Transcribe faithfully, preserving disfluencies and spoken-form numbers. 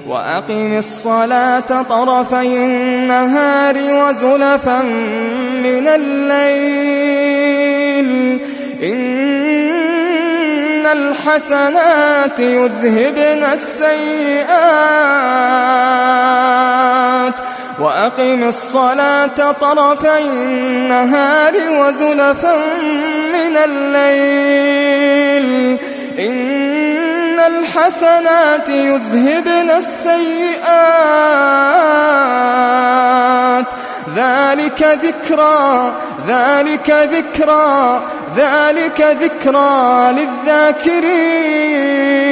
وأقم الصلاة طرفي النهار وزلفا من الليل إن الحسنات يذهبن السيئات وأقم الصلاة طرفي النهار وزلفا من الليل إن الحسنات يذهبن السيئات ذلك ذكرى ذلك ذكرى ذلك ذكرى للذاكرين